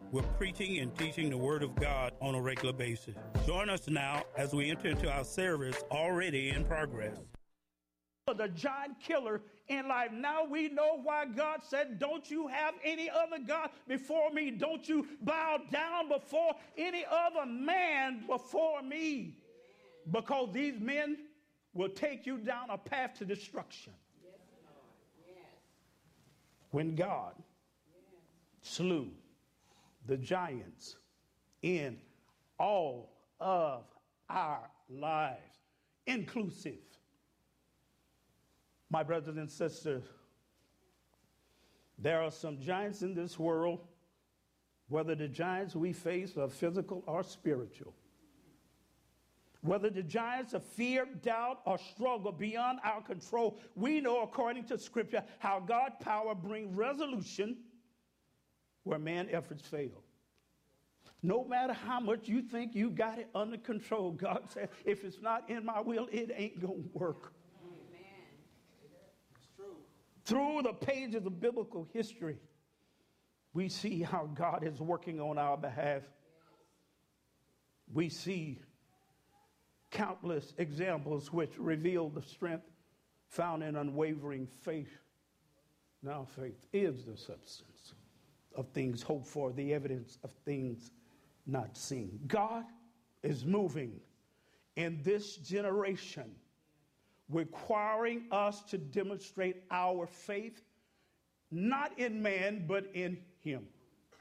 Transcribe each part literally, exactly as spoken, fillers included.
We're preaching and teaching the Word of God on a regular basis. Join us now as we enter into our service already in progress. The giant killer in life. Now we know why God said, don't you have any other God before me? Don't you bow down before any other man before me? Because these men will take you down a path to destruction. Yes, Lord. Yes. When God yes. slew the giants in all of our lives, inclusive. My brothers and sisters, there are some giants in this world, whether the giants we face are physical or spiritual. Whether the giants of fear, doubt, or struggle beyond our control, we know according to Scripture how God's power brings resolution where man's efforts fail. No matter how much you think you got it under control, God said, if it's not in my will, it ain't going to work. Amen. It's true. Through the pages of biblical history, we see how God is working on our behalf. We see countless examples which reveal the strength found in unwavering faith. Now faith is the substance of things hoped for, the evidence of things not seen. God is moving in this generation, requiring us to demonstrate our faith, not in man, but in him.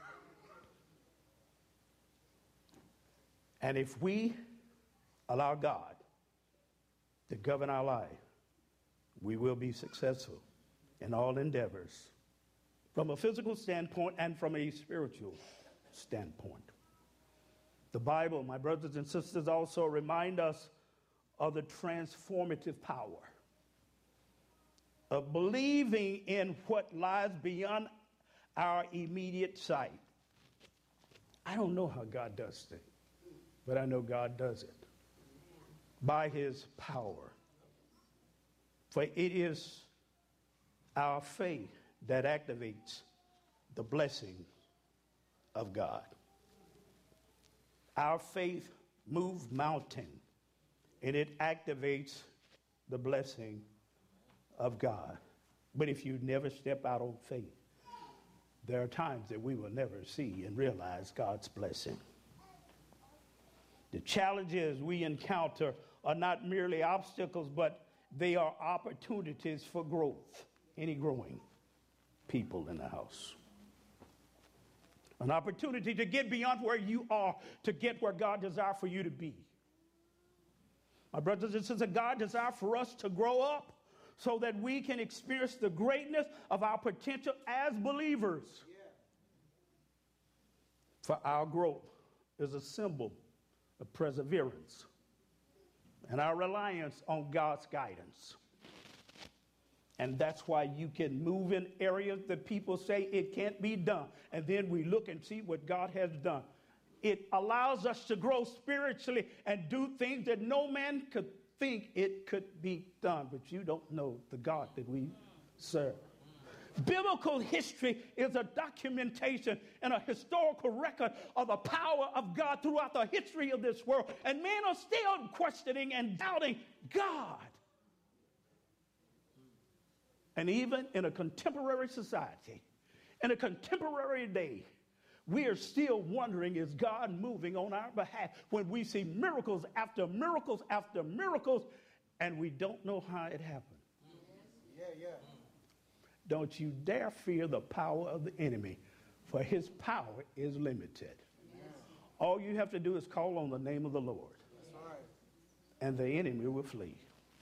And if we allow God to govern our life, we will be successful in all endeavors, from a physical standpoint and from a spiritual standpoint. The Bible, my brothers and sisters, also remind us of the transformative power of believing in what lies beyond our immediate sight. I don't know how God does things, but I know God does it by his power. For it is our faith that activates the blessing of God. Our faith moves mountain, and it activates the blessing of God. But if you never step out on faith, there are times that we will never see and realize God's blessing. The challenges we encounter are not merely obstacles, but they are opportunities for growth. Any growing people in the house? An opportunity to get beyond where you are, to get where God desires for you to be. My brothers and sisters, God desires for us to grow up so that we can experience the greatness of our potential as believers. Yeah. For our growth is a symbol of perseverance and our reliance on God's guidance. And that's why you can move in areas that people say it can't be done. And then we look and see what God has done. It allows us to grow spiritually and do things that no man could think it could be done. But you don't know the God that we serve. Biblical history is a documentation and a historical record of the power of God throughout the history of this world. And men are still questioning and doubting God. And even in a contemporary society, in a contemporary day, we are still wondering, is God moving on our behalf when we see miracles after miracles after miracles, and we don't know how it happened? Yeah, yeah. Don't you dare fear the power of the enemy, for his power is limited. Yes. All you have to do is call on the name of the Lord. That's right. And the enemy will flee.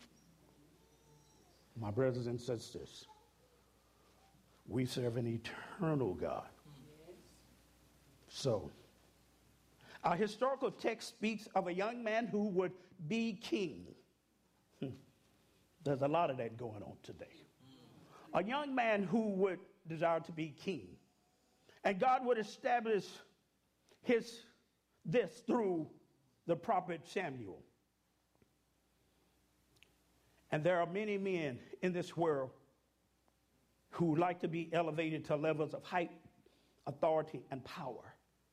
My brothers and sisters, we serve an eternal God. Yes. So, our historical text speaks of a young man who would be king. There's a lot of that going on today. A young man who would desire to be king. And God would establish his this through the prophet Samuel. And there are many men in this world who like to be elevated to levels of height, authority, and power.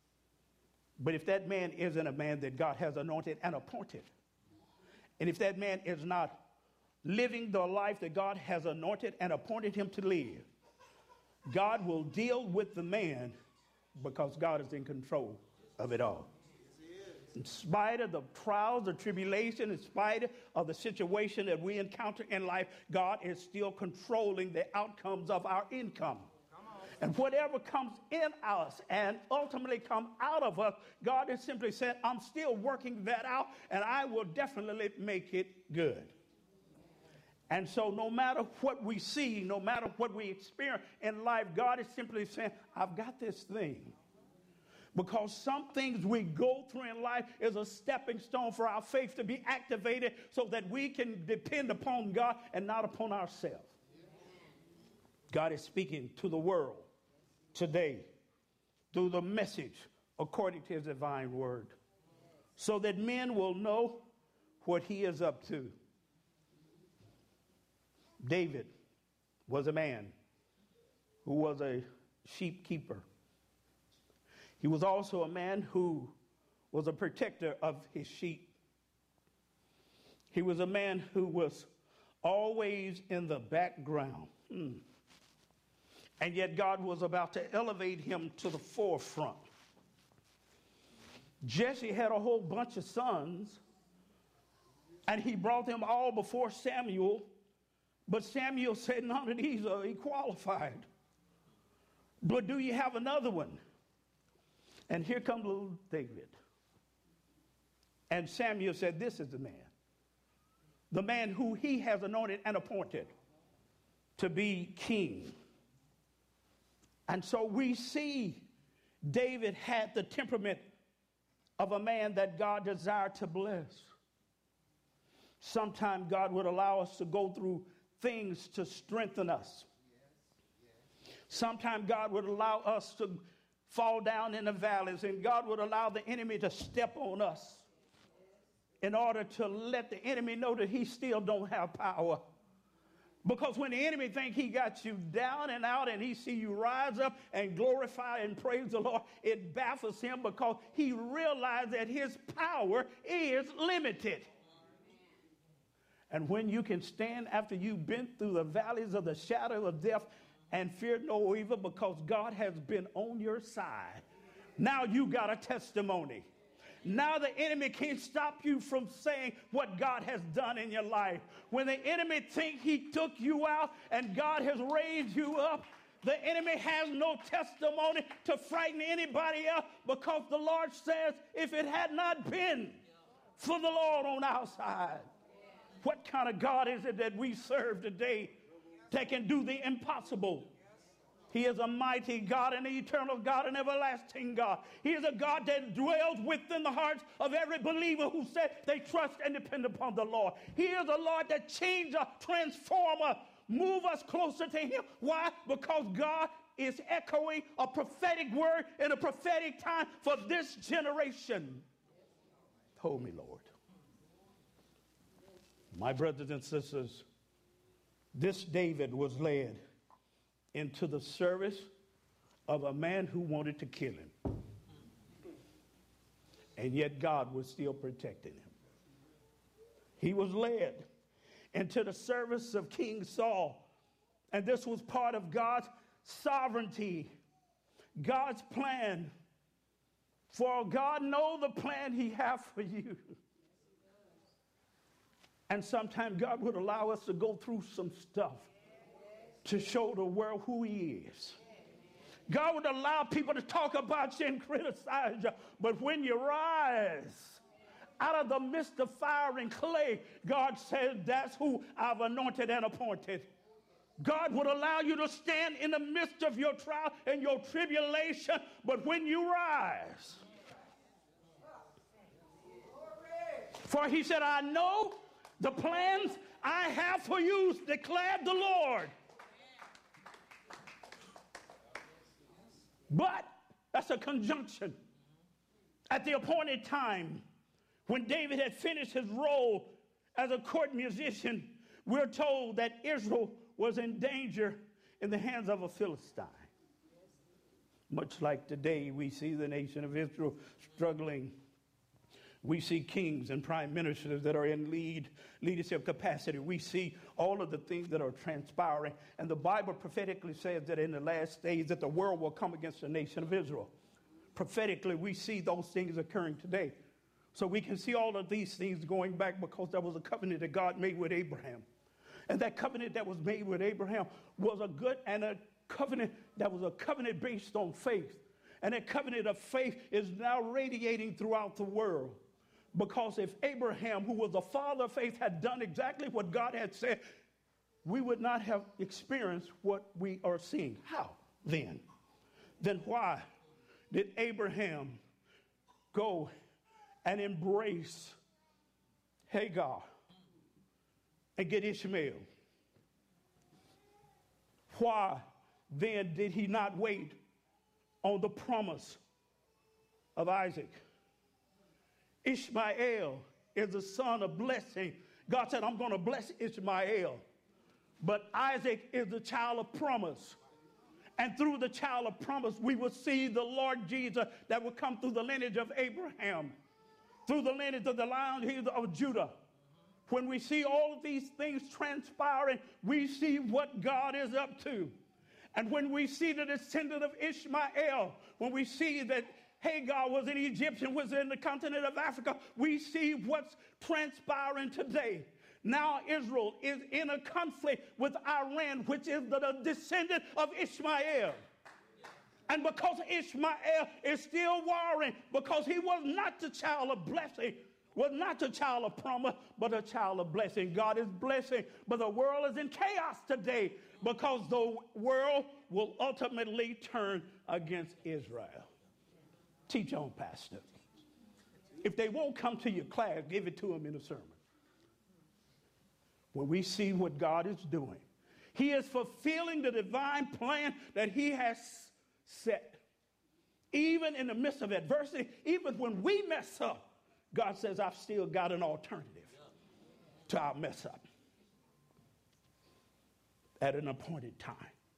But if that man isn't a man that God has anointed and appointed, and if that man is not living the life that God has anointed and appointed him to live, God will deal with the man because God is in control of it all. In spite of the trials, the tribulation, in spite of the situation that we encounter in life, God is still controlling the outcomes of our income. And whatever comes in us and ultimately come out of us, God is simply saying, I'm still working that out, and I will definitely make it good. And so no matter what we see, no matter what we experience in life, God is simply saying, I've got this thing. Because some things we go through in life is a stepping stone for our faith to be activated so that we can depend upon God and not upon ourselves. God is speaking to the world today through the message according to his divine word so that men will know what he is up to. David was a man who was a sheep keeper. He was also a man who was a protector of his sheep. He was a man who was always in the background. Hmm. And yet God was about to elevate him to the forefront. Jesse had a whole bunch of sons, and he brought them all before Samuel. But Samuel said, none of these are qualified. But do you have another one? And here comes little David. And Samuel said, this is the man. The man who he has anointed and appointed to be king. And so we see David had the temperament of a man that God desired to bless. Sometimes God would allow us to go through things to strengthen us. Sometimes God would allow us to fall down in the valleys, and God would allow the enemy to step on us in order to let the enemy know that he still don't have power. Because when the enemy thinks he got you down and out and he see you rise up and glorify and praise the Lord, it baffles him because he realized that his power is limited. And when you can stand after you've been through the valleys of the shadow of death and fear no evil because God has been on your side, now you got a testimony. Now the enemy can't stop you from saying what God has done in your life. When the enemy think he took you out and God has raised you up, the enemy has no testimony to frighten anybody else because the Lord says, if it had not been for the Lord on our side, what kind of God is it that we serve today that can do the impossible? He is a mighty God, an eternal God, an everlasting God. He is a God that dwells within the hearts of every believer who said they trust and depend upon the Lord. He is a Lord that changes, transforms us, moves us closer to him. Why? Because God is echoing a prophetic word in a prophetic time for this generation. Hold me, Lord. My brothers and sisters, this David was led into the service of a man who wanted to kill him. And yet God was still protecting him. He was led into the service of King Saul. And this was part of God's sovereignty, God's plan. For God knows the plan he has for you. And sometimes God would allow us to go through some stuff to show the world who he is. God would allow people to talk about you and criticize you. But when you rise out of the midst of fire and clay, God says, that's who I've anointed and appointed. God would allow you to stand in the midst of your trial and your tribulation. But when you rise, for he said, I know the plans I have for you, declared the Lord. But that's a conjunction. At the appointed time, when David had finished his role as a court musician, we're told that Israel was in danger in the hands of a Philistine. Much like today, we see the nation of Israel struggling. We see kings and prime ministers that are in lead leadership capacity. We see all of the things that are transpiring. And the Bible prophetically says that in the last days that the world will come against the nation of Israel. Prophetically, we see those things occurring today. So we can see all of these things going back because there was a covenant that God made with Abraham. And that covenant that was made with Abraham was a good and a covenant that was a covenant based on faith. And that covenant of faith is now radiating throughout the world. Because if Abraham, who was the father of faith, had done exactly what God had said, we would not have experienced what we are seeing. How then? Then why did Abraham go and embrace Hagar and get Ishmael? Why then did he not wait on the promise of Isaac? Ishmael is the son of blessing. God said, I'm going to bless Ishmael. But Isaac is the child of promise. And through the child of promise, we will see the Lord Jesus that will come through the lineage of Abraham, through the lineage of the line of Judah. When we see all of these things transpiring, we see what God is up to. And when we see the descendant of Ishmael, when we see that Hagar was an Egyptian, was in the continent of Africa, we see what's transpiring today. Now Israel is in a conflict with Iran, which is the, the descendant of Ishmael. And because Ishmael is still warring, because he was not the child of blessing, was not the child of promise, but a child of blessing. God is blessing, but the world is in chaos today because the world will ultimately turn against Israel. Teach on, Pastor. If they won't come to your class, give it to them in a sermon. When we see what God is doing, he is fulfilling the divine plan that he has set. Even in the midst of adversity, even when we mess up, God says, I've still got an alternative to our mess up at an appointed time.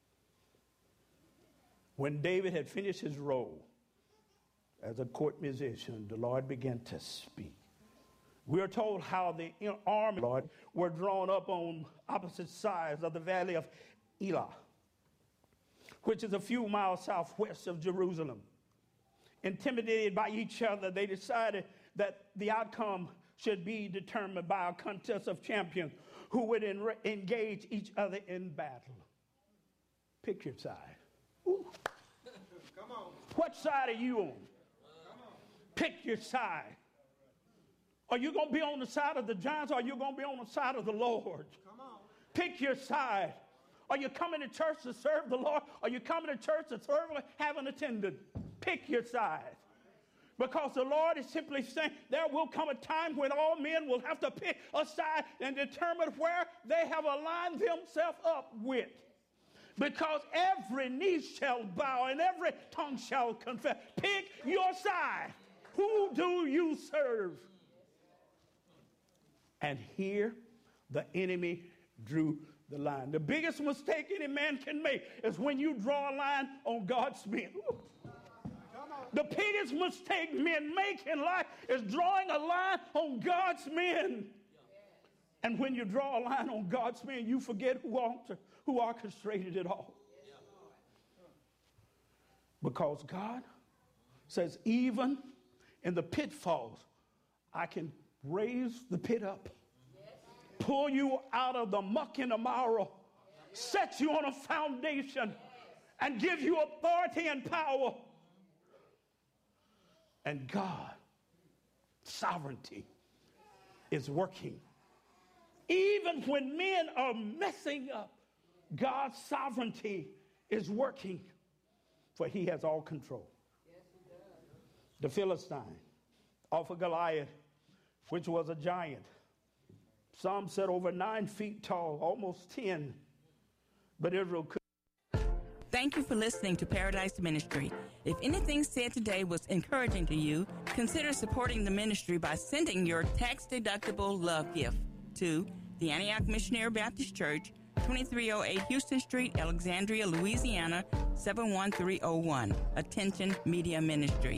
When David had finished his role as a court musician, the Lord began to speak. We are told how the army, Lord, were drawn up on opposite sides of the valley of Elah, which is a few miles southwest of Jerusalem. Intimidated by each other, they decided that the outcome should be determined by a contest of champions who would en- engage each other in battle. Pick your side. Ooh. Come on. What side are you on? Come on. Pick your side. Are you going to be on the side of the giants, or are you going to be on the side of the Lord? Come on. Pick your side. Are you coming to church to serve the Lord? Are you coming to church to serve, have an attendant? Pick your side. Because the Lord is simply saying there will come a time when all men will have to pick a side and determine where they have aligned themselves up with. Because every knee shall bow and every tongue shall confess. Pick your side. Who do you serve? And here the enemy drew the line. The biggest mistake any man can make is when you draw a line on God's men. Ooh. The biggest mistake men make in life is drawing a line on God's men. And when you draw a line on God's men, you forget who, alter, who orchestrated it all. Because God says, even in the pitfalls, I can raise the pit up, pull you out of the muck and the mire, set you on a foundation, and give you authority and power. And God, sovereignty, is working. Even when men are messing up, God's sovereignty is working, for he has all control. Yes, he does. The Philistine offered Goliath, which was a giant. Some said over nine feet tall, almost ten. But Israel could. Thank you for listening to Paradise Ministry. If anything said today was encouraging to you, consider supporting the ministry by sending your tax-deductible love gift to the Antioch Missionary Baptist Church, twenty-three oh eight Houston Street, Alexandria, Louisiana, seven one three oh one. Attention Media Ministry.